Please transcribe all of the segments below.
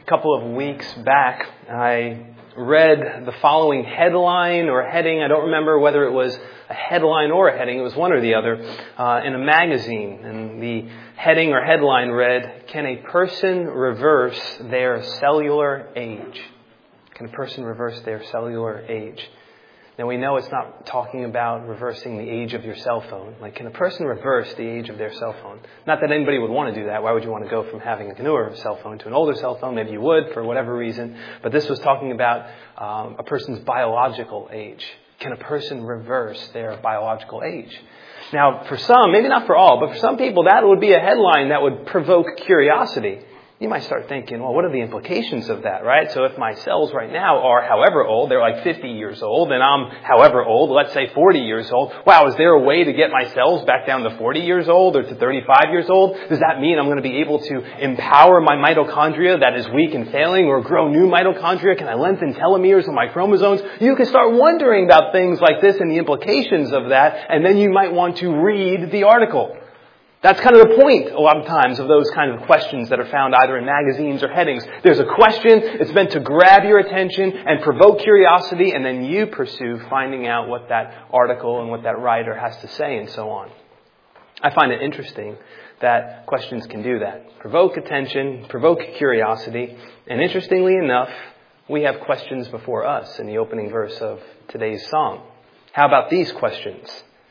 couple of weeks back, I read the following headline or heading. I don't remember whether it was a headline or a heading. It was one or the other in a magazine. And the heading or headline read, "Can a person reverse their cellular age?" Can a person reverse their cellular age? Now we know it's not talking about reversing the age of your cell phone. Like, can a person reverse the age of their cell phone? Not that anybody would want to do that. Why would you want to go from having a newer cell phone to an older cell phone? Maybe you would for whatever reason. But this was talking about a person's biological age. Can a person reverse their biological age? Now, for some, maybe not for all, but for some people, that would be a headline that would provoke curiosity. You might start thinking, well, what are the implications of that, right? So if my cells right now are however old, they're like 50 years old, and I'm however old, let's say 40 years old. Wow, is there a way to get my cells back down to 40 years old or to 35 years old? Does that mean I'm going to be able to empower my mitochondria that is weak and failing, or grow new mitochondria? Can I lengthen telomeres on my chromosomes? You can start wondering about things like this and the implications of that, and then you might want to read the article. That's kind of the point, a lot of times, of those kind of questions that are found either in magazines or headings. There's a question, it's meant to grab your attention and provoke curiosity, and then you pursue finding out what that article and what that writer has to say and so on. I find it interesting that questions can do that. Provoke attention, provoke curiosity, and interestingly enough, we have questions before us in the opening verse of today's psalm. How about these questions?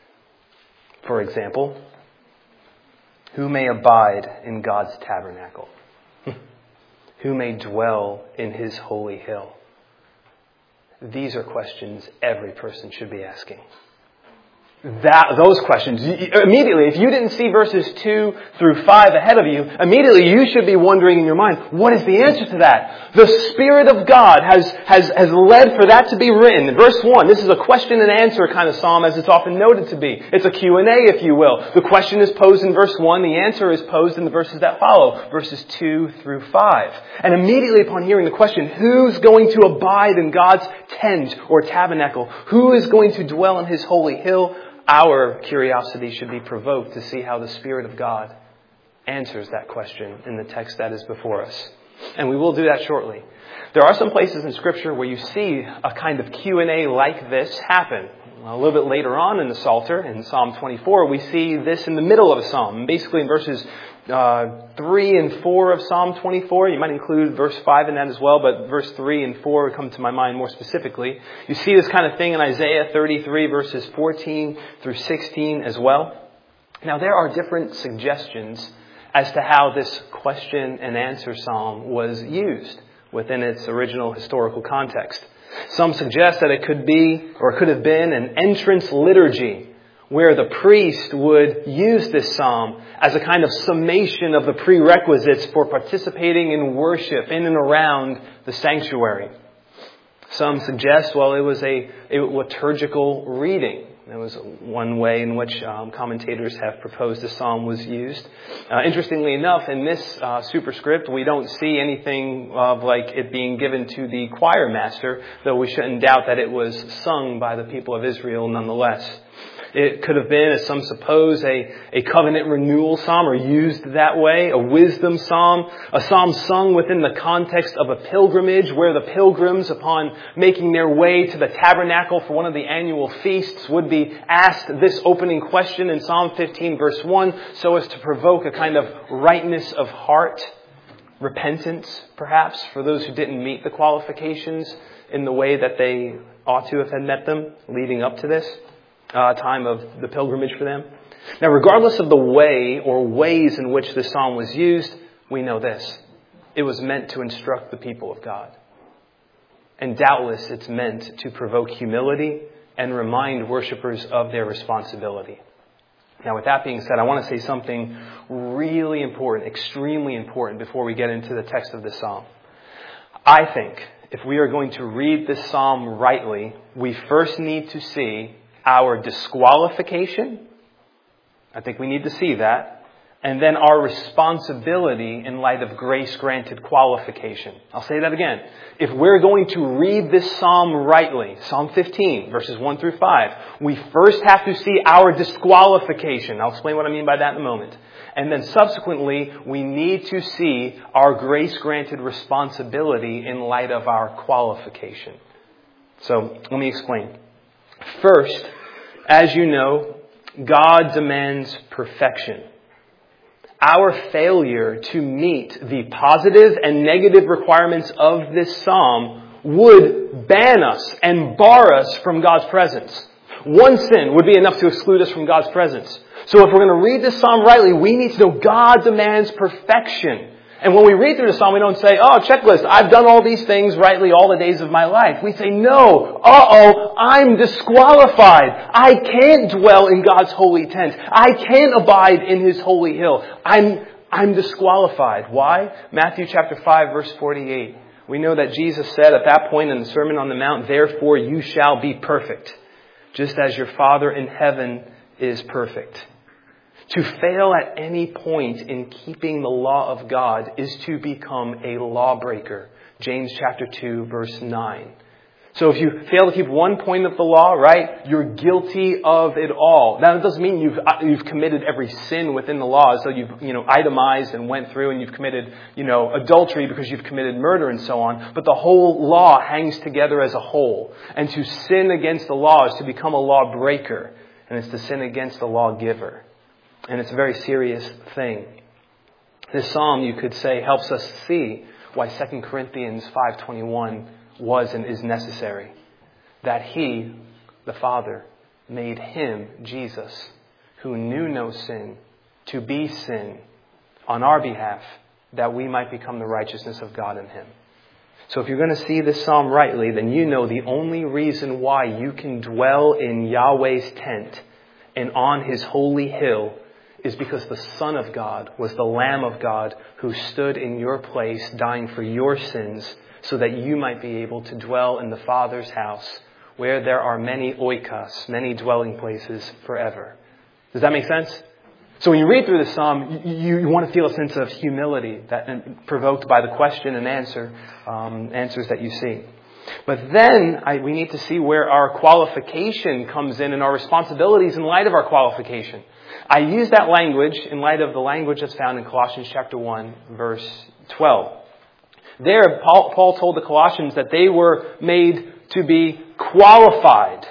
For example, who may abide in God's tabernacle? Who may dwell in His holy hill? These are questions every person should be asking. Those questions, immediately, if you didn't see verses 2 through 5 ahead of you, immediately you should be wondering in your mind, what is the answer to that? The Spirit of God has led for that to be written. In verse 1, this is a question and answer kind of psalm, as it's often noted to be. It's a Q&A, if you will. The question is posed in verse 1, the answer is posed in the verses that follow, verses 2 through 5. And immediately upon hearing the question, who's going to abide in God's tent or tabernacle? Who is going to dwell in His holy hill? Our curiosity should be provoked to see how the Spirit of God answers that question in the text that is before us. And we will do that shortly. There are some places in Scripture where you see a kind of Q&A like this happen. A little bit later on in the Psalter, in Psalm 24, we see this in the middle of a psalm. Basically in verses 3 and 4 of Psalm 24. You might include verse 5 in that as well, but verse 3 and 4 come to my mind more specifically. You see this kind of thing in Isaiah 33, verses 14 through 16 as well. Now, there are different suggestions as to how this question and answer psalm was used within its original historical context. Some suggest that it could be, or could have been, an entrance liturgy where the priest would use this psalm as a kind of summation of the prerequisites for participating in worship in and around the sanctuary. Some suggest, well, it was a liturgical reading. That was one way in which commentators have proposed the psalm was used. Interestingly enough, in this superscript, we don't see anything of like it being given to the choir master, though we shouldn't doubt that it was sung by the people of Israel nonetheless. It could have been, as some suppose, a covenant renewal psalm, or used that way, a wisdom psalm, a psalm sung within the context of a pilgrimage where the pilgrims, upon making their way to the tabernacle for one of the annual feasts, would be asked this opening question in Psalm 15, verse 1, so as to provoke a kind of rightness of heart, repentance, perhaps, for those who didn't meet the qualifications in the way that they ought to have had met them leading up to this time of the pilgrimage for them. Now, regardless of the way or ways in which this psalm was used, we know this. It was meant to instruct the people of God. And doubtless it's meant to provoke humility and remind worshipers of their responsibility. Now, with that being said, I want to say something really important, extremely important, before we get into the text of this psalm. I think if we are going to read this psalm rightly, we first need to see our disqualification. I think we need to see that. and then our responsibility in light of grace-granted qualification. I'll say that again. If we're going to read this psalm rightly, Psalm 15, verses 1 through 5, we first have to see our disqualification. I'll explain what I mean by that in a moment. And then subsequently, we need to see our grace-granted responsibility in light of our qualification. So, let me explain. First, as you know, God demands perfection. Our failure to meet the positive and negative requirements of this psalm would ban us and bar us from God's presence. One sin would be enough to exclude us from God's presence. So if we're going to read this psalm rightly, we need to know God demands perfection. And when we read through the psalm, we don't say, oh, checklist, I've done all these things rightly all the days of my life. We say, no, I'm disqualified. I can't dwell in God's holy tent. I can't abide in His holy hill. I'm disqualified. Why? Matthew chapter 5, verse 48. We know that Jesus said at that point in the Sermon on the Mount, therefore you shall be perfect, just as your Father in heaven is perfect. To fail at any point in keeping the law of God is to become a lawbreaker. James chapter 2, verse 9. So if you fail to keep one point of the law, right, you're guilty of it all. Now, it doesn't mean you've committed every sin within the law. So you've, itemized and went through and you've committed, adultery because you've committed murder and so on. But the whole law hangs together as a whole. And to sin against the law is to become a lawbreaker. And it's to sin against the lawgiver. And it's a very serious thing. This psalm, you could say, helps us see why 2 Corinthians 5:21 was and is necessary. That He, the Father, made Him, Jesus, who knew no sin, to be sin on our behalf, that we might become the righteousness of God in Him. So if you're going to see this psalm rightly, then you know the only reason why you can dwell in Yahweh's tent and on His holy hill is because the Son of God was the Lamb of God who stood in your place, dying for your sins, so that you might be able to dwell in the Father's house, where there are many oikos, many dwelling places forever. Does that make sense? So when you read through the psalm, you want to feel a sense of humility that provoked by the question and answers that you see. But then we need to see where our qualification comes in and our responsibilities in light of our qualification. I use that language in light of the language that's found in Colossians chapter 1, verse 12. There, Paul told the Colossians that they were made to be qualified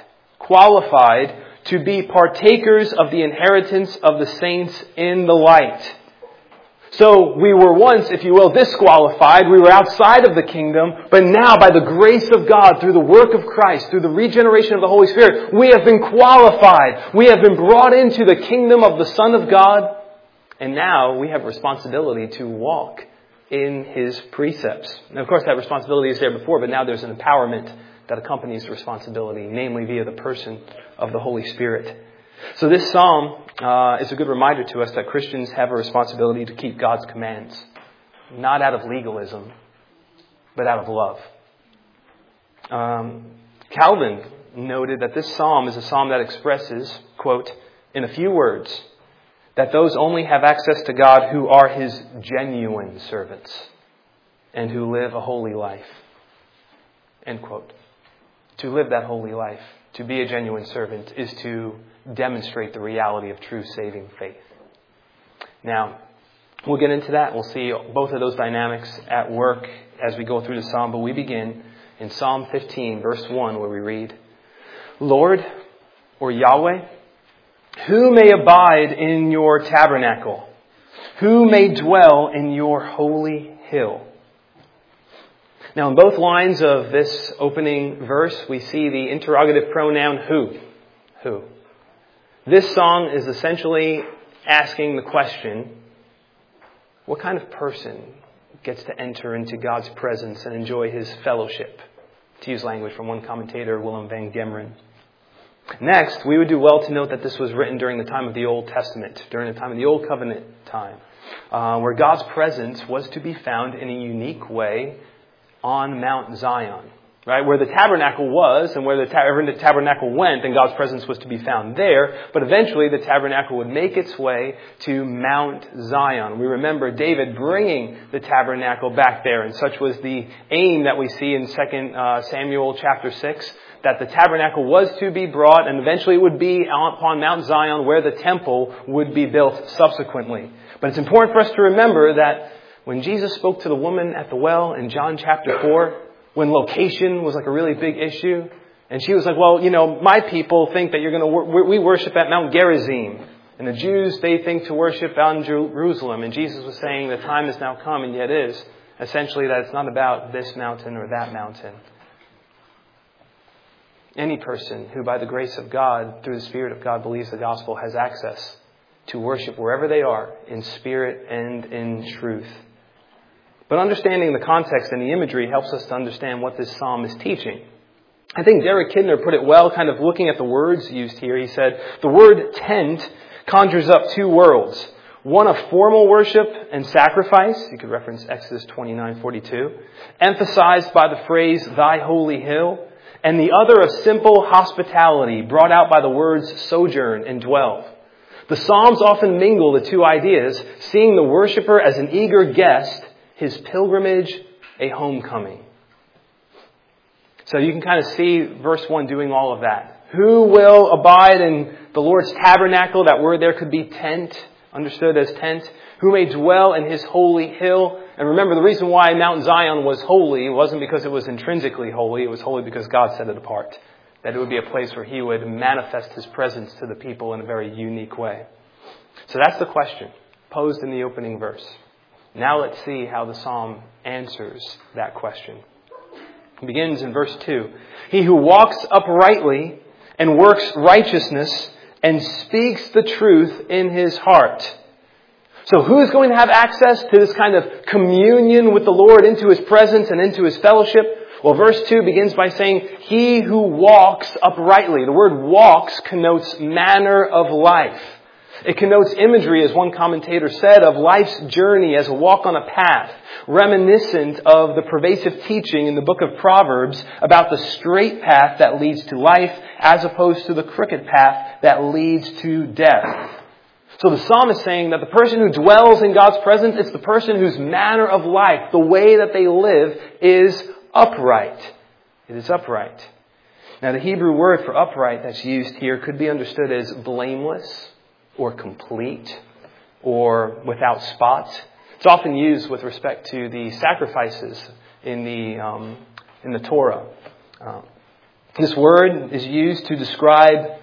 to be partakers of the inheritance of the saints in the light. So we were once, if you will, disqualified. We were outside of the kingdom. But now, by the grace of God, through the work of Christ, through the regeneration of the Holy Spirit, we have been qualified. We have been brought into the kingdom of the Son of God. And now we have responsibility to walk in His precepts. Now, of course, that responsibility is there before, but now there's an empowerment that accompanies the responsibility, namely via the person of the Holy Spirit. So this psalm is a good reminder to us that Christians have a responsibility to keep God's commands, not out of legalism, but out of love. Calvin noted that this psalm is a psalm that expresses, quote, in a few words, that those only have access to God who are His genuine servants and who live a holy life. End quote. To live that holy life, to be a genuine servant, is to demonstrate the reality of true saving faith. Now, we'll get into that. We'll see both of those dynamics at work as we go through the psalm. But we begin in Psalm 15, verse 1, where we read, Lord, or Yahweh, who may abide in your tabernacle? Who may dwell in your holy hill? Now, in both lines of this opening verse, we see the interrogative pronoun who. Who. This song is essentially asking the question, what kind of person gets to enter into God's presence and enjoy His fellowship? To use language from one commentator, Willem van Gemeren. Next, we would do well to note that this was written during the time of the Old Testament, during the time of the Old Covenant time, where God's presence was to be found in a unique way on Mount Zion. right? Where the tabernacle was and where the tabernacle went, then God's presence was to be found there. But eventually the tabernacle would make its way to Mount Zion. We remember David bringing the tabernacle back there, and such was the aim that we see in 2 Samuel chapter 6, that the tabernacle was to be brought, and eventually it would be upon Mount Zion where the temple would be built subsequently. But it's important for us to remember that when Jesus spoke to the woman at the well in John chapter 4, when location was like a really big issue, and she was like, well, my people think that we worship at Mount Gerizim. And the Jews, they think to worship out in Jerusalem. And Jesus was saying the time has now come, and yet is, essentially, that it's not about this mountain or that mountain. Any person who, by the grace of God, through the Spirit of God, believes the gospel has access to worship wherever they are, in spirit and in truth. But understanding the context and the imagery helps us to understand what this psalm is teaching. I think Derek Kidner put it well, kind of looking at the words used here. He said, the word tent conjures up two worlds. One of formal worship and sacrifice, you could reference Exodus 29:42, emphasized by the phrase, thy holy hill, and the other of simple hospitality, brought out by the words sojourn and dwell. The Psalms often mingle the two ideas, seeing the worshiper as an eager guest, his pilgrimage a homecoming. So you can kind of see verse 1 doing all of that. Who will abide in the Lord's tabernacle? That word there could be tent, understood as tent. Who may dwell in his holy hill? And remember, the reason why Mount Zion was holy wasn't because it was intrinsically holy. It was holy because God set it apart. That it would be a place where he would manifest his presence to the people in a very unique way. So that's the question posed in the opening verse. Now let's see how the psalm answers that question. It begins in verse 2. He who walks uprightly and works righteousness and speaks the truth in his heart. So who's going to have access to this kind of communion with the Lord, into his presence and into his fellowship? Well, verse 2 begins by saying, he who walks uprightly. The word walks connotes manner of life. It connotes imagery, as one commentator said, of life's journey as a walk on a path, reminiscent of the pervasive teaching in the book of Proverbs about the straight path that leads to life, as opposed to the crooked path that leads to death. So the psalm is saying that the person who dwells in God's presence is the person whose manner of life, the way that they live, is upright. It is upright. Now, the Hebrew word for upright that's used here could be understood as blameless, or complete, or without spot. It's often used with respect to the sacrifices in the Torah. This word is used to describe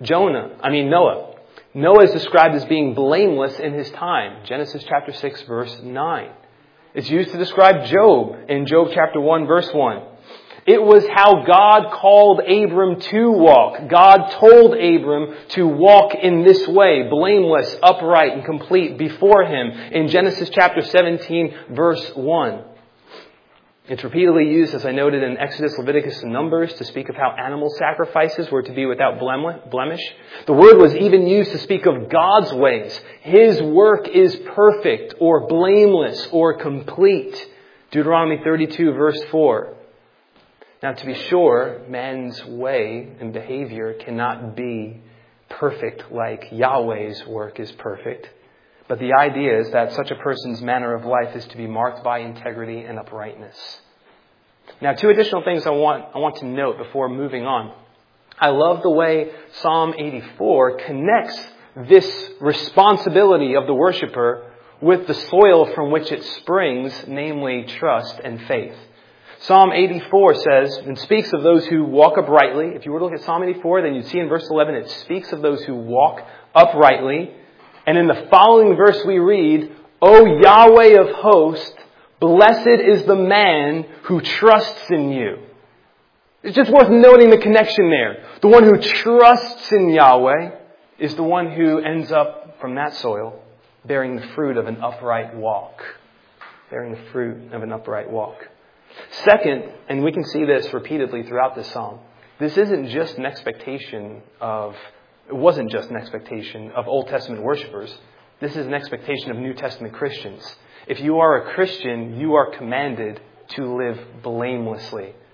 Noah. Noah is described as being blameless in his time. Genesis chapter 6, verse 9. It's used to describe Job in Job chapter 1, verse 1. It was how God called Abram to walk. God told Abram to walk in this way, blameless, upright, and complete before him in Genesis chapter 17, verse 1. It's repeatedly used, as I noted, in Exodus, Leviticus, and Numbers to speak of how animal sacrifices were to be without blemish. The word was even used to speak of God's ways. His work is perfect, or blameless, or complete. Deuteronomy 32, verse 4. Now, to be sure, man's way and behavior cannot be perfect like Yahweh's work is perfect. But the idea is that such a person's manner of life is to be marked by integrity and uprightness. Now, two additional things I want to note before moving on. I love the way Psalm 84 connects this responsibility of the worshiper with the soil from which it springs, namely trust and faith. Psalm 84 says, and speaks of those who walk uprightly. If you were to look at Psalm 84, then you'd see in verse 11, it speaks of those who walk uprightly. And in the following verse we read, O Yahweh of hosts, blessed is the man who trusts in you. It's just worth noting the connection there. The one who trusts in Yahweh is the one who ends up from that soil bearing the fruit of an upright walk. Bearing the fruit of an upright walk. Second, and we can see this repeatedly throughout this psalm, this isn't just an expectation of It wasn't just an expectation of Old Testament worshipers. This is an expectation of New Testament Christians. If you are a Christian, you are commanded to live blamelessly.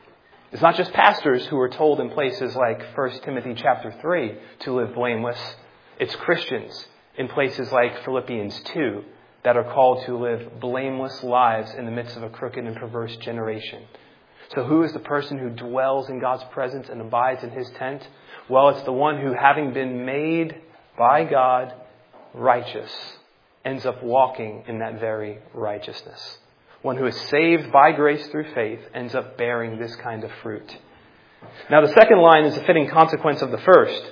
It's not just pastors who are told in places like 1 Timothy chapter 3 to live blameless. It's Christians in places like Philippians 2 that are called to live blameless lives in the midst of a crooked and perverse generation. So who is the person who dwells in God's presence and abides in His tent? Well, it's the one who, having been made by God righteous, ends up walking in that very righteousness. One who is saved by grace through faith ends up bearing this kind of fruit. Now, the second line is a fitting consequence of the first.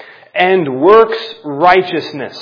And works righteousness.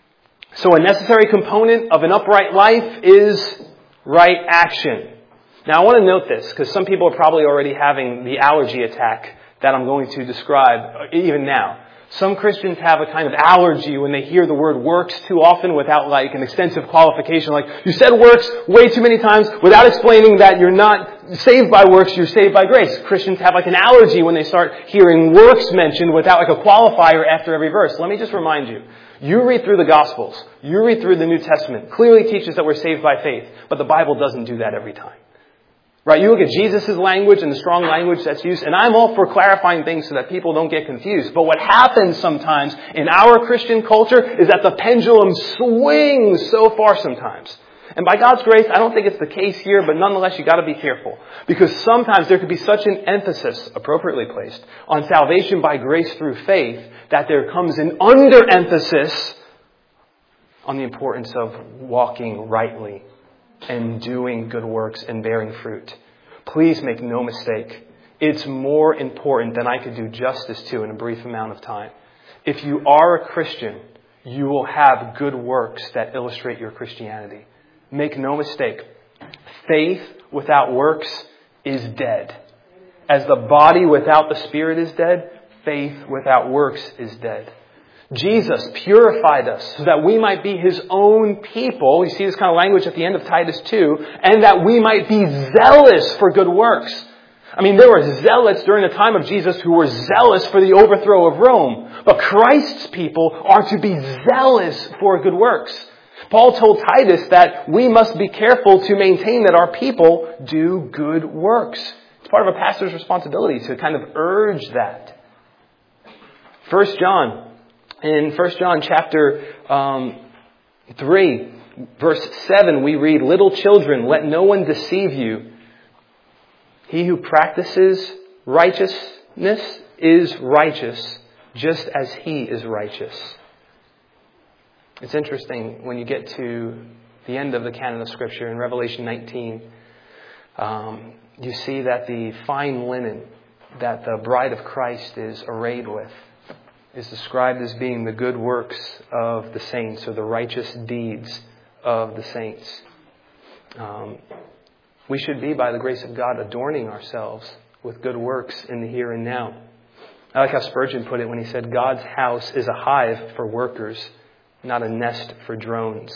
So a necessary component of an upright life is right action. Now, I want to note this because some people are probably already having the allergy attack that I'm going to describe even now. Some Christians have a kind of allergy when they hear the word works too often without like an extensive qualification. Like, you said works way too many times without explaining that you're not saved by works, you're saved by grace. Christians have like an allergy when they start hearing works mentioned without like a qualifier after every verse. Let me just remind you. You read through the Gospels. You read through the New Testament. Clearly teaches that we're saved by faith. But the Bible doesn't do that every time. Right? You look at Jesus' language and the strong language that's used, and I'm all for clarifying things so that people don't get confused. But what happens sometimes in our Christian culture is that the pendulum swings so far sometimes. And by God's grace, I don't think it's the case here, but nonetheless, you got to be careful. Because sometimes there could be such an emphasis, appropriately placed, on salvation by grace through faith, that there comes an underemphasis on the importance of walking rightly and doing good works and bearing fruit. Please make no mistake. It's more important than I could do justice to in a brief amount of time. If you are a Christian, you will have good works that illustrate your Christianity. Make no mistake. Faith without works is dead. As the body without the spirit is dead, faith without works is dead. Jesus purified us so that we might be His own people. You see this kind of language at the end of Titus 2. And that we might be zealous for good works. I mean, there were zealots during the time of Jesus who were zealous for the overthrow of Rome. But Christ's people are to be zealous for good works. Paul told Titus that we must be careful to maintain that our people do good works. It's part of a pastor's responsibility to kind of urge that. 1 John. In 1 John chapter 3, verse 7, we read, "Little children, let no one deceive you. He who practices righteousness is righteous, just as He is righteous." It's interesting when you get to the end of the canon of Scripture in Revelation 19, you see that the fine linen that the bride of Christ is arrayed with is described as being the good works of the saints, or the righteous deeds of the saints. We should be, by the grace of God, adorning ourselves with good works in the here and now. I like how Spurgeon put it when he said, God's house is a hive for workers, not a nest for drones.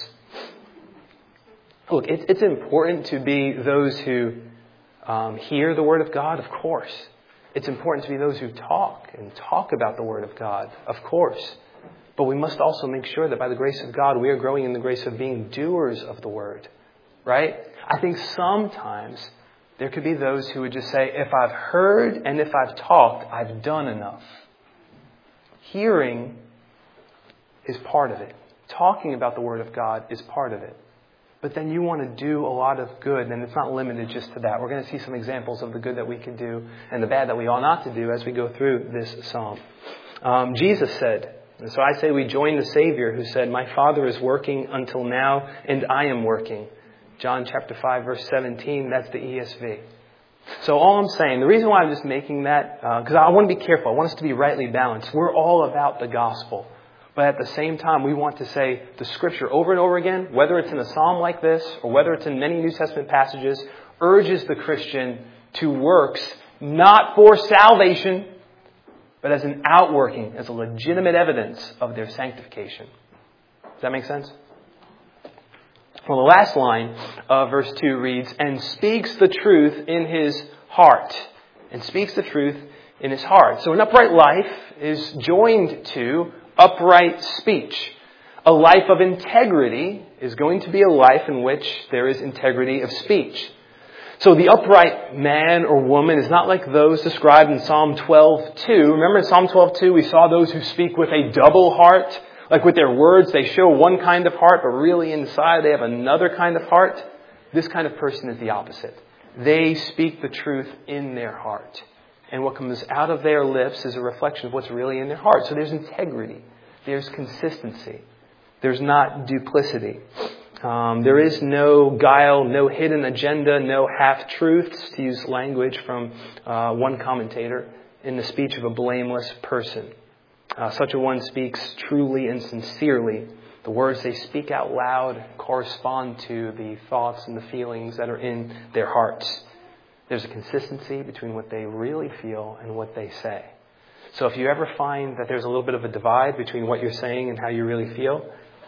Look, it's important to be those who hear the Word of God, of course. It's important to be those who talk about the Word of God, of course. But we must also make sure that by the grace of God, we are growing in the grace of being doers of the Word. Right? I think sometimes there could be those who would just say, if I've heard and if I've talked, I've done enough. Hearing is part of it. Talking about the Word of God is part of it. But then you want to do a lot of good, and it's not limited just to that. We're going to see some examples of the good that we can do and the bad that we ought not to do as we go through this psalm. Jesus said, and so I say we join the Savior who said, "My Father is working until now, and I am working." John chapter 5, verse 17, that's the ESV. So all I'm saying, the reason why I'm just making that, because I want to be careful. I want us to be rightly balanced. We're all about the gospel. But at the same time, we want to say the Scripture over and over again, whether it's in a psalm like this or whether it's in many New Testament passages, urges the Christian to works not for salvation, but as an outworking, as a legitimate evidence of their sanctification. Does that make sense? Well, the last line of verse 2 reads, "And speaks the truth in his heart." And speaks the truth in his heart. So an upright life is joined to upright speech. A life of integrity is going to be a life in which there is integrity of speech. So the upright man or woman is not like those described in Psalm 12:2. Remember in Psalm 12:2 we saw those who speak with a double heart. Like with their words they show one kind of heart, but really inside they have another kind of heart. This kind of person is the opposite. They speak the truth in their heart. And what comes out of their lips is a reflection of what's really in their heart. So there's integrity. There's consistency. There's not duplicity. There is no guile, no hidden agenda, no half-truths, to use language from one commentator, in the speech of a blameless person. Such a one speaks truly and sincerely. The words they speak out loud correspond to the thoughts and the feelings that are in their hearts. There's a consistency between what they really feel and what they say. So if you ever find that there's a little bit of a divide between what you're saying and how you really feel,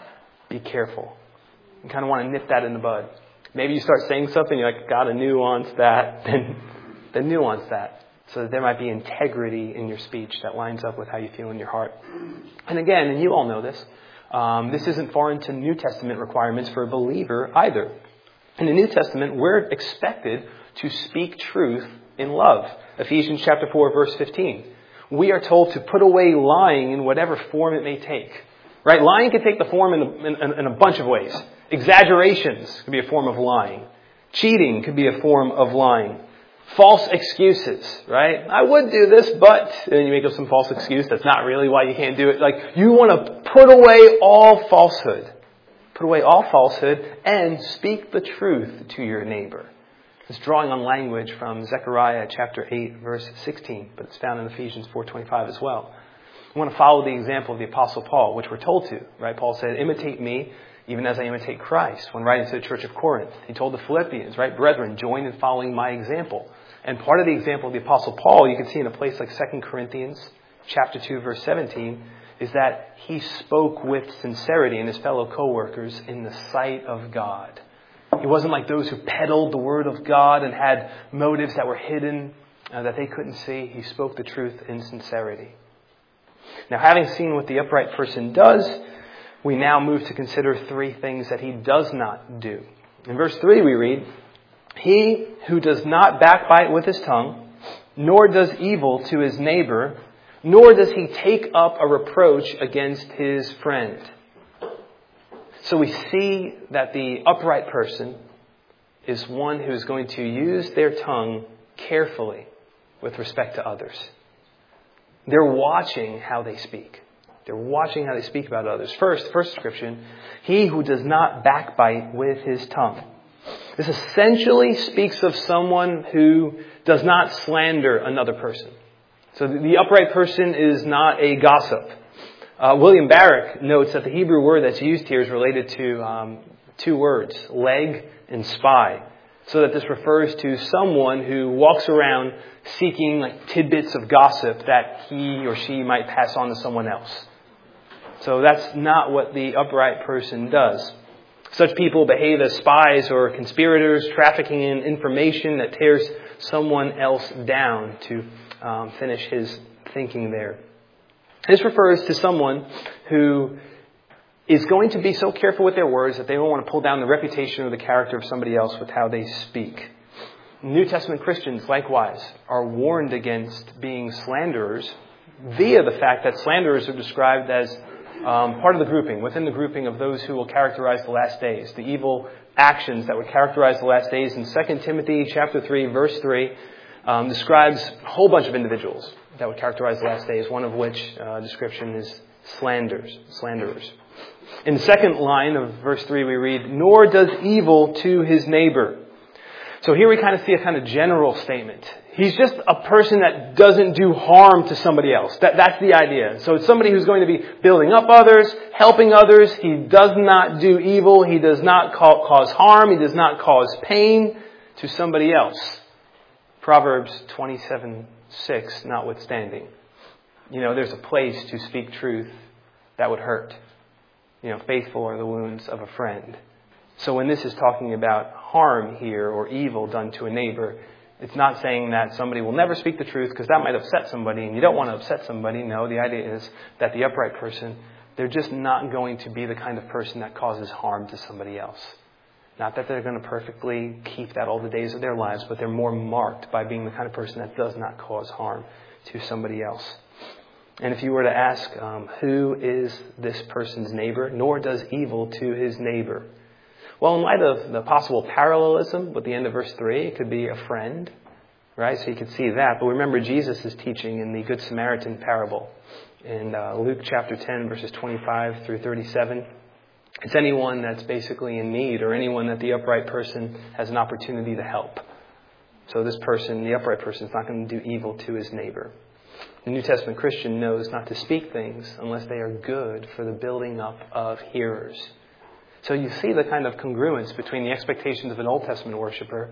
be careful. You kind of want to nip that in the bud. Maybe you start saying something, you're like, gotta nuance that, then nuance that. So that there might be integrity in your speech that lines up with how you feel in your heart. And again, and you all know this, this isn't foreign to New Testament requirements for a believer either. In the New Testament, we're expected to speak truth in love. Ephesians chapter 4, verse 15. We are told to put away lying in whatever form it may take. Right? Lying can take the form in a bunch of ways. Exaggerations could be a form of lying. Cheating could be a form of lying. False excuses, right? I would do this, but... And then you make up some false excuse. That's not really why you can't do it. Like, you want to put away all falsehood. Put away all falsehood and speak the truth to your neighbor. It's drawing on language from Zechariah chapter 8, verse 16, but it's found in Ephesians 4:25 as well. We want to follow the example of the Apostle Paul, which we're told to, right? Paul said, imitate me, even as I imitate Christ, when writing to the church of Corinth. He told the Philippians, right, brethren, join in following my example. And part of the example of the Apostle Paul, you can see in a place like 2 Corinthians chapter 2, verse 17, is that he spoke with sincerity in his fellow co-workers in the sight of God. He wasn't like those who peddled the word of God and had motives that were hidden, that they couldn't see. He spoke the truth in sincerity. Now, having seen what the upright person does, we now move to consider three things that he does not do. In verse 3 we read, he who does not backbite with his tongue, nor does evil to his neighbor, nor does he take up a reproach against his friend. So we see that the upright person is one who is going to use their tongue carefully with respect to others. They're watching how they speak. They're watching how they speak about others. First description, he who does not backbite with his tongue. This essentially speaks of someone who does not slander another person. So the upright person is not a gossip. William Barrick notes that the Hebrew word that's used here is related to two words, leg and spy. So that this refers to someone who walks around seeking like tidbits of gossip that he or she might pass on to someone else. So that's not what the upright person does. Such people behave as spies or conspirators, trafficking in information that tears someone else down to finish his thinking there. This refers to someone who is going to be so careful with their words that they don't want to pull down the reputation or the character of somebody else with how they speak. New Testament Christians, likewise, are warned against being slanderers via the fact that slanderers are described as part of the grouping, within the grouping of those who will characterize the last days, the evil actions that would characterize the last days. In 2 Timothy chapter 3, verse 3, describes a whole bunch of individuals that would characterize the last days, one of which description is slanderers. In the second line of verse 3 we read, nor does evil to his neighbor. So here we kind of see a kind of general statement. He's just a person that doesn't do harm to somebody else. That's the idea. So it's somebody who's going to be building up others, helping others. He does not do evil. He does not cause harm. He does not cause pain to somebody else. Proverbs 27:6 notwithstanding. There's a place to speak truth that would hurt. Faithful are the wounds of a friend. So when this is talking about harm here or evil done to a neighbor, it's not saying that somebody will never speak the truth because that might upset somebody and you don't want to upset somebody. No, the idea is that the upright person, they're just not going to be the kind of person that causes harm to somebody else. Not that they're going to perfectly keep that all the days of their lives, but they're more marked by being the kind of person that does not cause harm to somebody else. And if you were to ask, who is this person's neighbor? Nor does evil to his neighbor. Well, in light of the possible parallelism with the end of verse 3, it could be a friend, right? So you could see that. But remember, Jesus is teaching in the Good Samaritan parable in Luke chapter 10, verses 25 through 37. It's anyone that's basically in need or anyone that the upright person has an opportunity to help. So this person, the upright person, is not going to do evil to his neighbor. The New Testament Christian knows not to speak things unless they are good for the building up of hearers. So you see the kind of congruence between the expectations of an Old Testament worshiper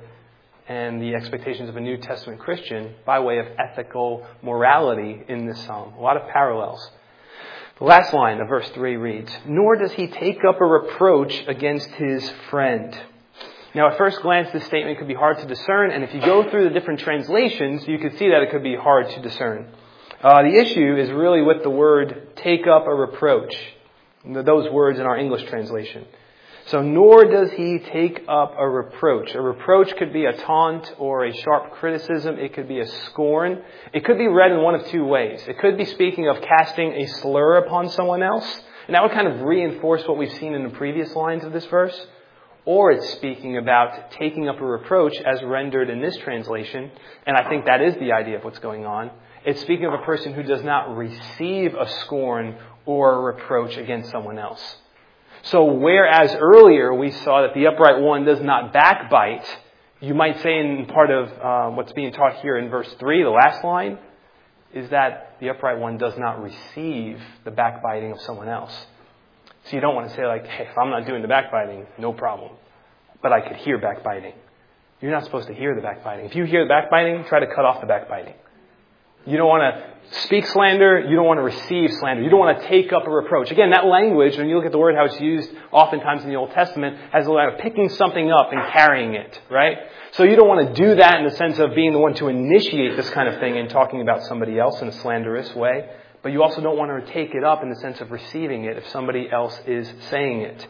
and the expectations of a New Testament Christian by way of ethical morality in this psalm. A lot of parallels. The last line of verse 3 reads, "Nor does he take up a reproach against his friend." Now, at first glance, this statement could be hard to discern, and if you go through the different translations, you could see that it could be hard to discern. The issue is really with the word "take up a reproach," those words in our English translation. So, nor does he take up a reproach. A reproach could be a taunt or a sharp criticism. It could be a scorn. It could be read in one of two ways. It could be speaking of casting a slur upon someone else. And that would kind of reinforce what we've seen in the previous lines of this verse. Or it's speaking about taking up a reproach as rendered in this translation. And I think that is the idea of what's going on. It's speaking of a person who does not receive a scorn or a reproach against someone else. So whereas earlier we saw that the upright one does not backbite, you might say in part of what's being taught here in verse 3, the last line, is that the upright one does not receive the backbiting of someone else. So you don't want to say like, hey, if I'm not doing the backbiting, no problem. But I could hear backbiting. You're not supposed to hear the backbiting. If you hear the backbiting, try to cut off the backbiting. You don't want to speak slander. You don't want to receive slander. You don't want to take up a reproach. Again, that language, when you look at the word, how it's used oftentimes in the Old Testament, has a lot of picking something up and carrying it, right? So you don't want to do that in the sense of being the one to initiate this kind of thing and talking about somebody else in a slanderous way. But you also don't want to take it up in the sense of receiving it if somebody else is saying it.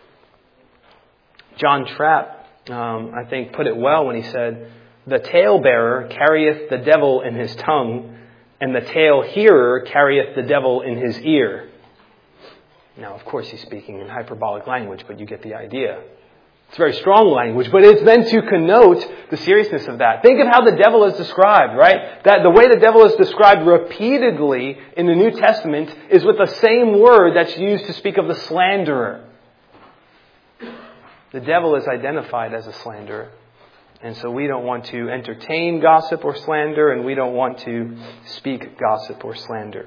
John Trapp, I think, put it well when he said, "The talebearer carrieth the devil in his tongue, and the tale hearer carrieth the devil in his ear." Now, of course, he's speaking in hyperbolic language, but you get the idea. It's very strong language, but it's meant to connote the seriousness of that. Think of how the devil is described, right? That the way the devil is described repeatedly in the New Testament is with the same word that's used to speak of the slanderer. The devil is identified as a slanderer. And so we don't want to entertain gossip or slander, and we don't want to speak gossip or slander.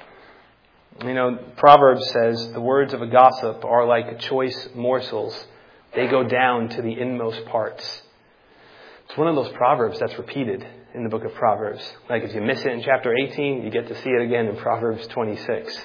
You know, Proverbs says the words of a gossip are like choice morsels. They go down to the inmost parts. It's one of those proverbs that's repeated in the book of Proverbs. Like if you miss it in chapter 18, you get to see it again in Proverbs 26.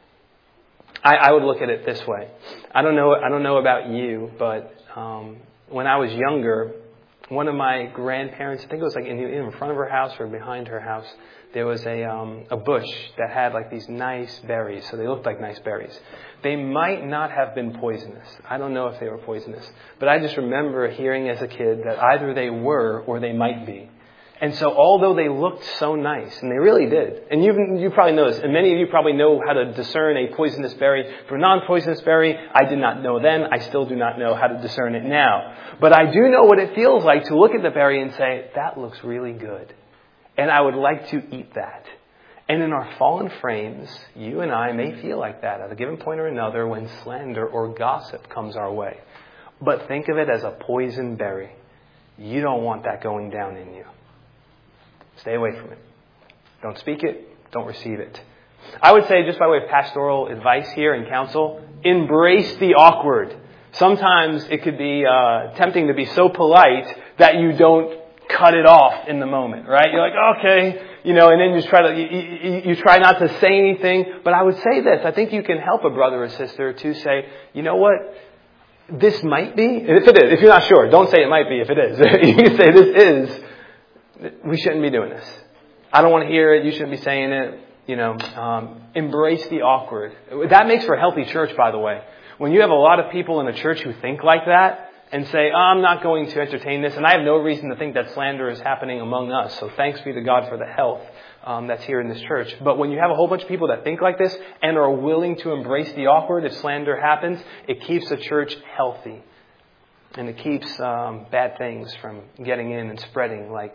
I would look at it this way. I don't know about you, but when I was younger, one of my grandparents, I think it was like in front of her house or behind her house, there was a bush that had like these nice berries. So they looked like nice berries. They might not have been poisonous. I don't know if they were poisonous. But I just remember hearing as a kid that either they were or they might be. And so although they looked so nice, and they really did, and you probably know this, and many of you probably know how to discern a poisonous berry from a non-poisonous berry. I did not know then. I still do not know how to discern it now. But I do know what it feels like to look at the berry and say, that looks really good. And I would like to eat that. And in our fallen frames, you and I may feel like that at a given point or another when slander or gossip comes our way. But think of it as a poison berry. You don't want that going down in you. Stay away from it. Don't speak it. Don't receive it. I would say, just by way of pastoral advice here and counsel, embrace the awkward. Sometimes it could be tempting to be so polite that you don't cut it off in the moment, right? You're like, okay, and then you try not to say anything. But I would say this. I think you can help a brother or sister to say, you know what? This might be. And if it is, if you're not sure, don't say it might be if it is. You can say this is. We shouldn't be doing this. I don't want to hear it. You shouldn't be saying it. Embrace the awkward. That makes for a healthy church, by the way. When you have a lot of people in a church who think like that, and say, I'm not going to entertain this, and I have no reason to think that slander is happening among us. So thanks be to God for the health that's here in this church. But when you have a whole bunch of people that think like this and are willing to embrace the awkward if slander happens, it keeps the church healthy. And it keeps bad things from getting in and spreading like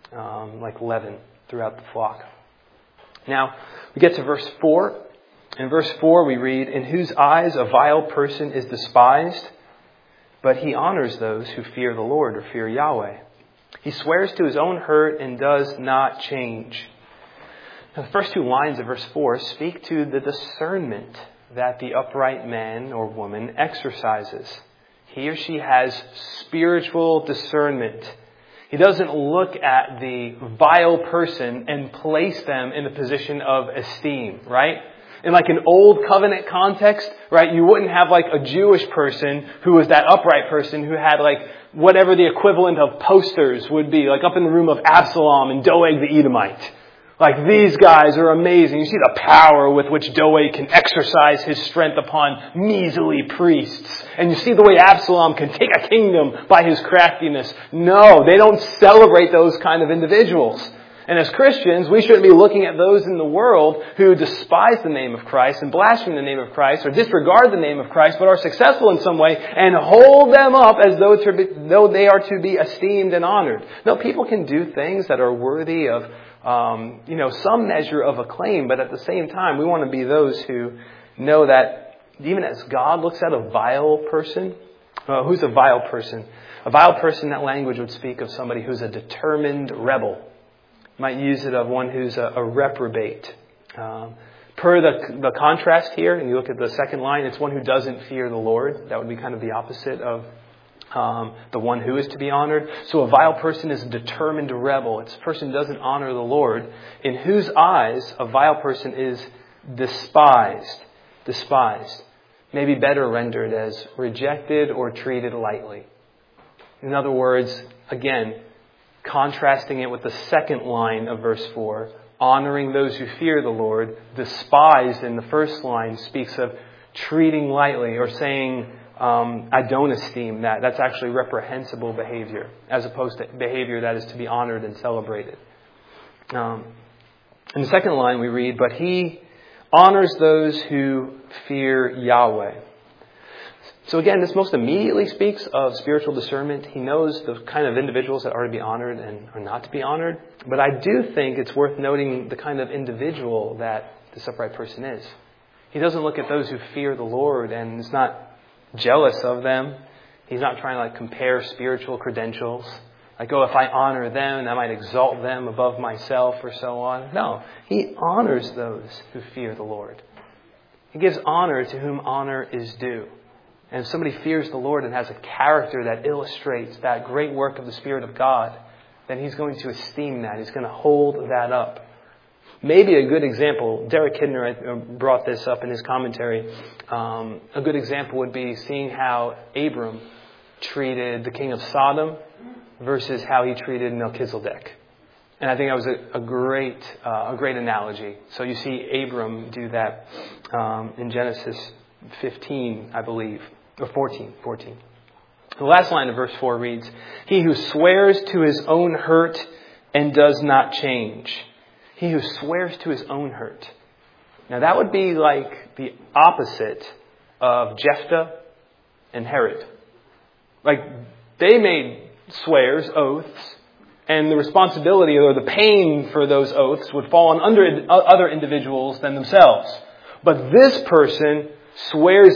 leaven throughout the flock. Now, we get to verse 4. In verse 4 we read, in whose eyes a vile person is despised, but he honors those who fear the Lord or fear Yahweh. He swears to his own hurt and does not change. Now, the first two lines of verse 4 speak to the discernment that the upright man or woman exercises. He or she has spiritual discernment. He doesn't look at the vile person and place them in a position of esteem, right? In like an old covenant context, right, you wouldn't have like a Jewish person who was that upright person who had like whatever the equivalent of posters would be, like up in the room of Absalom and Doeg the Edomite. Like, these guys are amazing. You see the power with which Doeg can exercise his strength upon measly priests. And you see the way Absalom can take a kingdom by his craftiness. No, they don't celebrate those kind of individuals. And as Christians, we shouldn't be looking at those in the world who despise the name of Christ and blaspheme the name of Christ or disregard the name of Christ, but are successful in some way and hold them up as though they are to be esteemed and honored. No, people can do things that are worthy of some measure of acclaim, but at the same time, we want to be those who know that even as God looks at a vile person, who's a vile person? A vile person, that language would speak of somebody who's a determined rebel. Might use it of one who's a reprobate. Per the contrast here, and you look at the second line, it's one who doesn't fear the Lord. That would be kind of the opposite of the one who is to be honored. So a vile person is a determined rebel. It's a person who doesn't honor the Lord, in whose eyes a vile person is despised. Despised. Maybe better rendered as rejected or treated lightly. In other words, again, contrasting it with the second line of verse 4, honoring those who fear the Lord, despised in the first line speaks of treating lightly or saying, I don't esteem that. That's actually reprehensible behavior as opposed to behavior that is to be honored and celebrated. In the second line we read, but he honors those who fear Yahweh. So again, this most immediately speaks of spiritual discernment. He knows the kind of individuals that are to be honored and are not to be honored. But I do think it's worth noting the kind of individual that this upright person is. He doesn't look at those who fear the Lord and is not jealous of them. He's not trying to compare spiritual credentials. Like, if I honor them, I might exalt them above myself or so on. No, he honors those who fear the Lord. He gives honor to whom honor is due. And if somebody fears the Lord and has a character that illustrates that great work of the Spirit of God, then he's going to esteem that. He's going to hold that up. Maybe a good example, Derek Kidner brought this up in his commentary. A good example would be seeing how Abram treated the king of Sodom versus how he treated Melchizedek. And I think that was a great analogy. So you see Abram do that in Genesis 15, I believe. Or 14. The last line of verse 4 reads, he who swears to his own hurt and does not change. He who swears to his own hurt. Now that would be like the opposite of Jephthah and Herod. Like, they made swears, oaths, and the responsibility or the pain for those oaths would fall on other individuals than themselves. But this person swears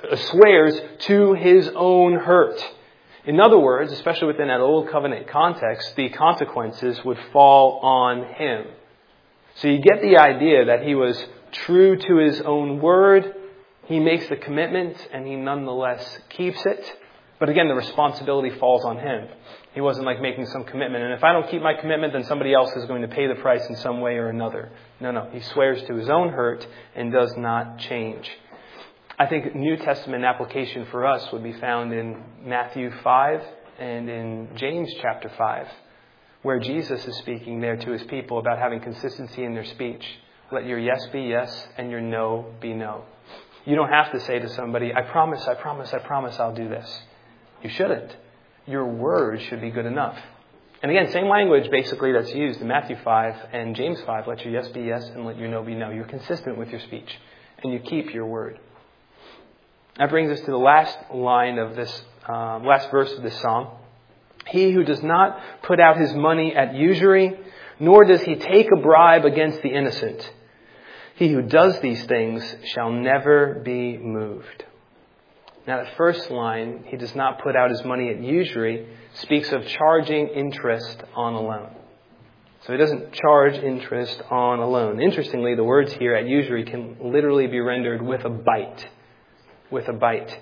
to his own hurt. In other words, especially within that old covenant context, the consequences would fall on him. So you get the idea that he was true to his own word. He makes the commitment and he nonetheless keeps it. But again, the responsibility falls on him. He wasn't like making some commitment. And if I don't keep my commitment, then somebody else is going to pay the price in some way or another. No. He swears to his own hurt and does not change. I think New Testament application for us would be found in Matthew 5 and in James chapter 5, where Jesus is speaking there to his people about having consistency in their speech. Let your yes be yes and your no be no. You don't have to say to somebody, I promise I'll do this. You shouldn't. Your word should be good enough. And again, same language basically that's used in Matthew 5 and James 5. Let your yes be yes and let your no be no. You're consistent with your speech and you keep your word. That brings us to the last line of this, last verse of this psalm. He who does not put out his money at usury, nor does he take a bribe against the innocent. He who does these things shall never be moved. Now, that first line, he does not put out his money at usury, speaks of charging interest on a loan. So he doesn't charge interest on a loan. Interestingly, the words here at usury can literally be rendered with a bite. With a bite.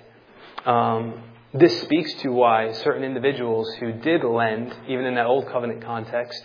This speaks to why certain individuals who did lend, even in that Old Covenant context,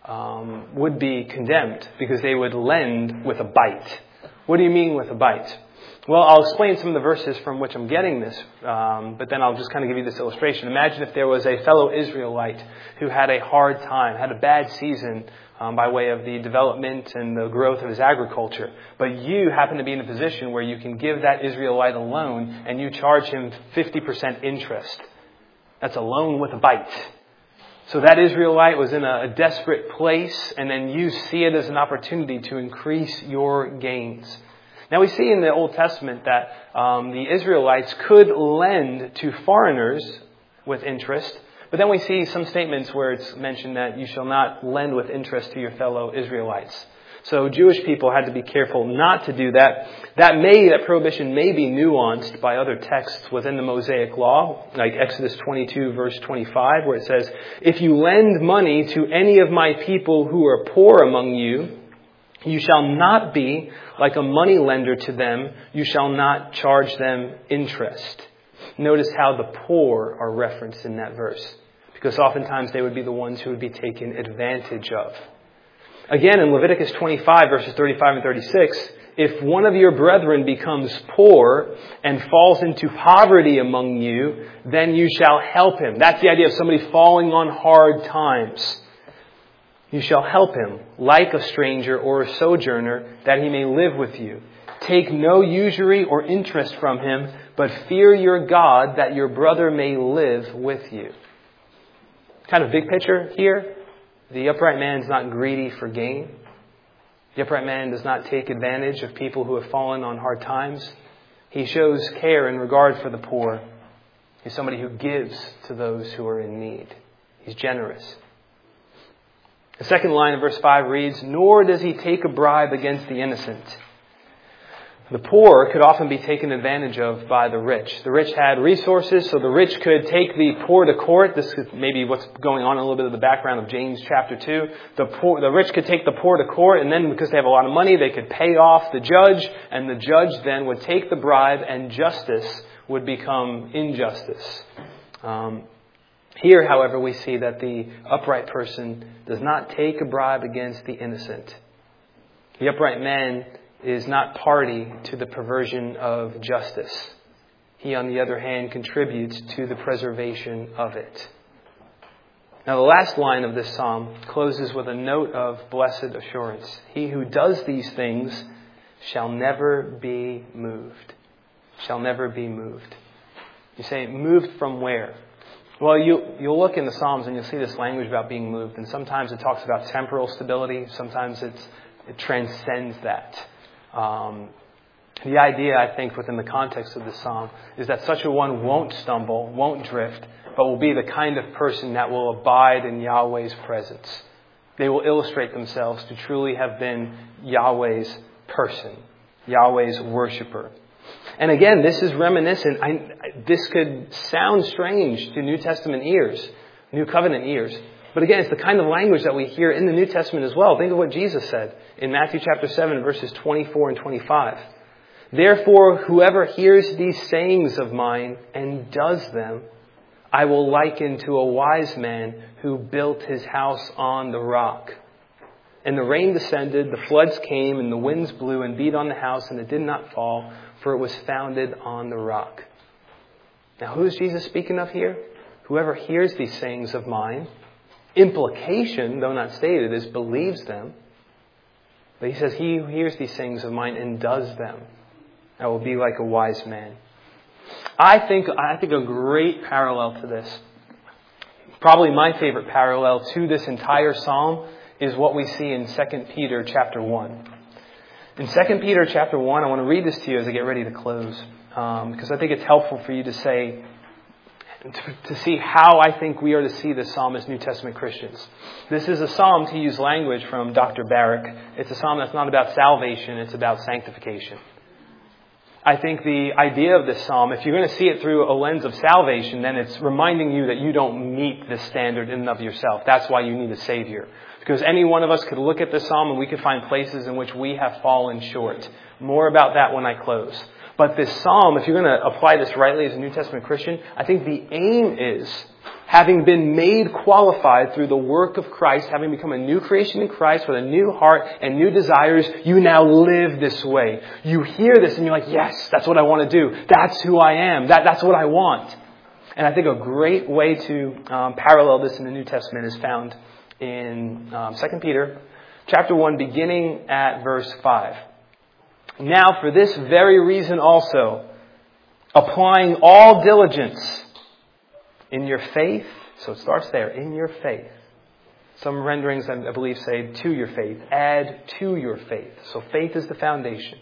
would be condemned because they would lend with a bite. What do you mean with a bite? Well, I'll explain some of the verses from which I'm getting this, but then I'll just kind of give you this illustration. Imagine if there was a fellow Israelite who had a hard time, had a bad season by way of the development and the growth of his agriculture, but you happen to be in a position where you can give that Israelite a loan and you charge him 50% interest. That's a loan with a bite. So that Israelite was in a desperate place, and then you see it as an opportunity to increase your gains. Now we see in the Old Testament that the Israelites could lend to foreigners with interest, but then we see some statements where it's mentioned that you shall not lend with interest to your fellow Israelites. So Jewish people had to be careful not to do that. That prohibition may be nuanced by other texts within the Mosaic Law, like Exodus 22 verse 25, where it says, "If you lend money to any of my people who are poor among you, you shall not be like a money lender to them. You shall not charge them interest." Notice how the poor are referenced in that verse, because oftentimes they would be the ones who would be taken advantage of. Again, in Leviticus 25, verses 35 and 36, "If one of your brethren becomes poor and falls into poverty among you, then you shall help him." That's the idea of somebody falling on hard times. "You shall help him, like a stranger or a sojourner, that he may live with you. Take no usury or interest from him, but fear your God, that your brother may live with you." Kind of big picture here. The upright man is not greedy for gain. The upright man does not take advantage of people who have fallen on hard times. He shows care and regard for the poor. He's somebody who gives to those who are in need. He's generous. The second line of verse 5 reads, "Nor does he take a bribe against the innocent." The poor could often be taken advantage of by the rich. The rich had resources, so the rich could take the poor to court. This is maybe what's going on in a little bit of the background of James chapter 2. The rich could take the poor to court, and then because they have a lot of money, they could pay off the judge, and the judge then would take the bribe, and justice would become injustice. Here, however, we see that the upright person does not take a bribe against the innocent. The upright man is not party to the perversion of justice. He, on the other hand, contributes to the preservation of it. Now, the last line of this psalm closes with a note of blessed assurance. "He who does these things shall never be moved." Shall never be moved. You say, moved from where? Well, you'll look in the Psalms and you'll see this language about being moved. And sometimes it talks about temporal stability. Sometimes it transcends that. The idea, I think, within the context of the psalm is that such a one won't stumble, won't drift, but will be the kind of person that will abide in Yahweh's presence. They will illustrate themselves to truly have been Yahweh's person, Yahweh's worshiper. And again, this is reminiscent. This could sound strange to New Testament ears, New Covenant ears. But again, it's the kind of language that we hear in the New Testament as well. Think of what Jesus said in Matthew chapter 7, verses 24 and 25. "Therefore, whoever hears these sayings of mine and does them, I will liken to a wise man who built his house on the rock. And the rain descended, the floods came, and the winds blew and beat on the house, and it did not fall, for it was founded on the rock." Now, who is Jesus speaking of here? Whoever hears these sayings of mine. Implication, though not stated, is believes them. But he says, "He who hears these things of mine and does them, I will be like a wise man." I think a great parallel to this, probably my favorite parallel to this entire psalm, is what we see in 2 Peter chapter 1. In 2 Peter chapter 1, I want to read this to you as I get ready to close, because I think it's helpful for you to see how I think we are to see this psalm as New Testament Christians. This is a psalm, to use language from Dr. Barrick. It's a psalm that's not about salvation, it's about sanctification. I think the idea of this psalm, if you're going to see it through a lens of salvation, then it's reminding you that you don't meet this standard in and of yourself. That's why you need a Savior. Because any one of us could look at this psalm and we could find places in which we have fallen short. More about that when I close. But this psalm, if you're going to apply this rightly as a New Testament Christian, I think the aim is, having been made qualified through the work of Christ, having become a new creation in Christ with a new heart and new desires, you now live this way. You hear this and you're like, yes, that's what I want to do. That's who I am. That's what I want. And I think a great way to parallel this in the New Testament is found in 2 Peter chapter 1, beginning at verse 5. Now, for this very reason also, applying all diligence in your faith, so it starts there, in your faith. Some renderings, I believe, say to your faith. Add to your faith. So faith is the foundation.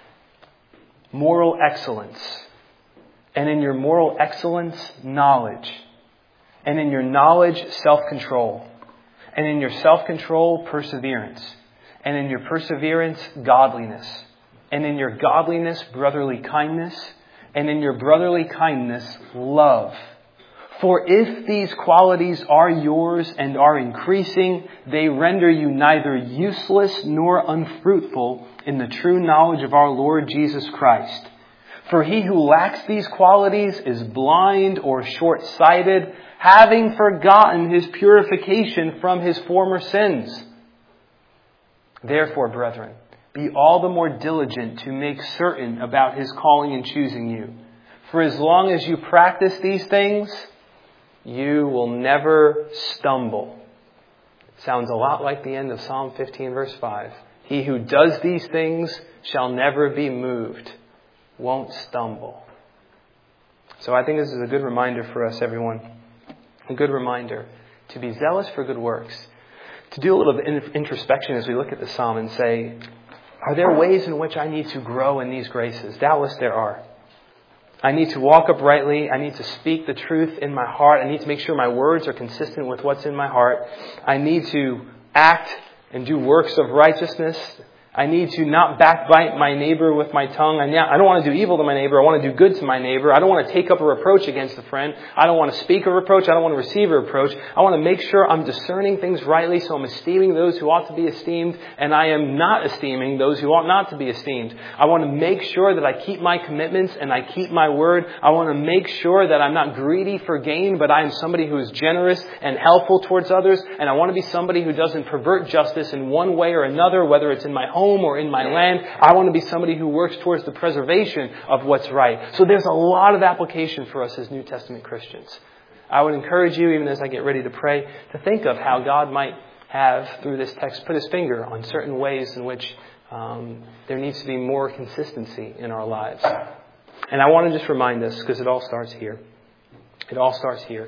Moral excellence. And in your moral excellence, knowledge. And in your knowledge, self-control. And in your self-control, perseverance. And in your perseverance, godliness. And in your godliness, brotherly kindness. And in your brotherly kindness, love. For if these qualities are yours and are increasing, they render you neither useless nor unfruitful in the true knowledge of our Lord Jesus Christ. For he who lacks these qualities is blind or short-sighted, having forgotten his purification from his former sins. Therefore, brethren, be all the more diligent to make certain about his calling and choosing you. For as long as you practice these things, you will never stumble. Sounds a lot like the end of Psalm 15, verse 5. He who does these things shall never be moved, won't stumble. So I think this is a good reminder for us, everyone. A good reminder to be zealous for good works. To do a little bit of introspection as we look at the psalm and say, are there ways in which I need to grow in these graces? Doubtless there are. I need to walk uprightly. I need to speak the truth in my heart. I need to make sure my words are consistent with what's in my heart. I need to act and do works of righteousness. I need to not backbite my neighbor with my tongue. I don't want to do evil to my neighbor. I want to do good to my neighbor. I don't want to take up a reproach against a friend. I don't want to speak a reproach. I don't want to receive a reproach. I want to make sure I'm discerning things rightly, so I'm esteeming those who ought to be esteemed, and I am not esteeming those who ought not to be esteemed. I want to make sure that I keep my commitments and I keep my word. I want to make sure that I'm not greedy for gain, but I am somebody who is generous and helpful towards others, and I want to be somebody who doesn't pervert justice in one way or another, whether it's in my home or in my land. I want to be somebody who works towards the preservation of what's right. So there's a lot of application for us as New Testament Christians. I would encourage you, even as I get ready to pray, to think of how God might have, through this text, put his finger on certain ways in which there needs to be more consistency in our lives. And I want to just remind us, because it all starts here. It all starts here.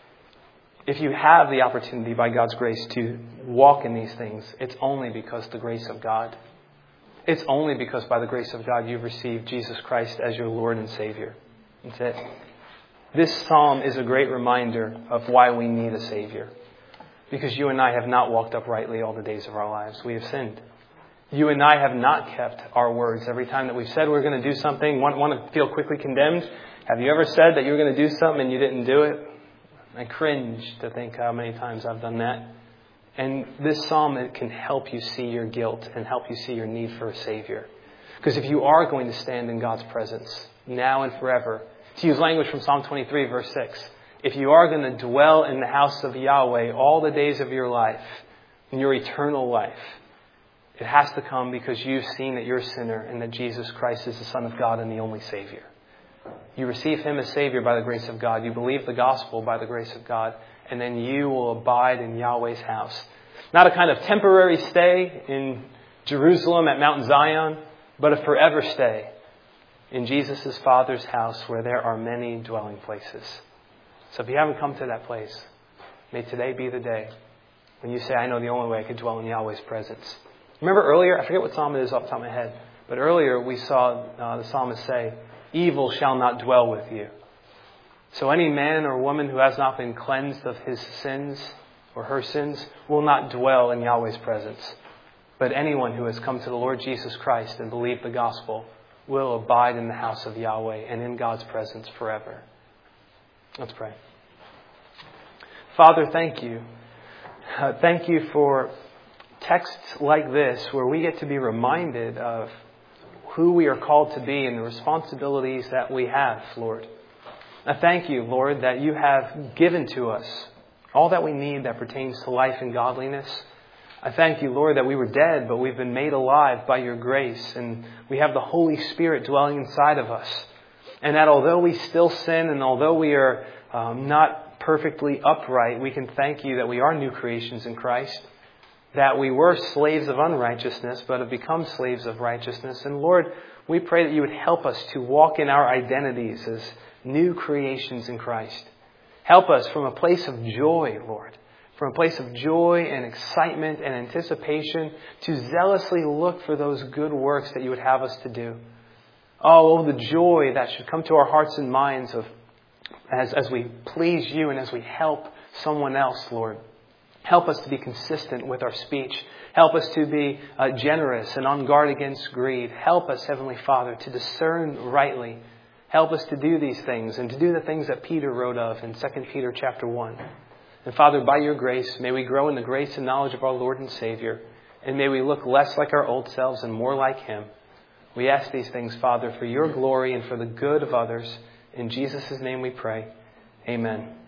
If you have the opportunity by God's grace to walk in these things, it's only because the grace of God. It's only because by the grace of God you've received Jesus Christ as your Lord and Savior. That's it. This psalm is a great reminder of why we need a Savior. Because you and I have not walked uprightly all the days of our lives. We have sinned. You and I have not kept our words. Every time that we've said we're going to do something, want to feel quickly condemned. Have you ever said that you were going to do something and you didn't do it? I cringe to think how many times I've done that. And this psalm, it can help you see your guilt and help you see your need for a Savior. Because if you are going to stand in God's presence, now and forever, to use language from Psalm 23, verse 6, if you are going to dwell in the house of Yahweh all the days of your life, in your eternal life, it has to come because you've seen that you're a sinner and that Jesus Christ is the Son of God and the only Savior. You receive him as Savior by the grace of God. You believe the gospel by the grace of God. And then you will abide in Yahweh's house. Not a kind of temporary stay in Jerusalem at Mount Zion, but a forever stay in Jesus' Father's house where there are many dwelling places. So if you haven't come to that place, may today be the day when you say, I know the only way I could dwell in Yahweh's presence. Remember earlier, I forget what psalm it is off the top of my head, but earlier we saw the psalmist say, evil shall not dwell with you. So any man or woman who has not been cleansed of his sins or her sins will not dwell in Yahweh's presence. But anyone who has come to the Lord Jesus Christ and believed the gospel will abide in the house of Yahweh and in God's presence forever. Let's pray. Father, thank you. Thank you for texts like this where we get to be reminded of who we are called to be and the responsibilities that we have, Lord. I thank you, Lord, that you have given to us all that we need that pertains to life and godliness. I thank you, Lord, that we were dead, but we've been made alive by your grace, and we have the Holy Spirit dwelling inside of us. And that although we still sin and although we are not perfectly upright, we can thank you that we are new creations in Christ, that we were slaves of unrighteousness, but have become slaves of righteousness. And Lord, we pray that you would help us to walk in our identities as new creations in Christ. Help us from a place of joy, Lord, from a place of joy and excitement and anticipation to zealously look for those good works that you would have us to do. Oh, the joy that should come to our hearts and minds of as we please you and as we help someone else, Lord. Help us to be consistent with our speech. Help us to be generous and on guard against greed. Help us, Heavenly Father, to discern rightly. Help us to do these things and to do the things that Peter wrote of in 2 Peter chapter 1. And Father, by your grace, may we grow in the grace and knowledge of our Lord and Savior. And may we look less like our old selves and more like Him. We ask these things, Father, for your glory and for the good of others. In Jesus' name we pray. Amen.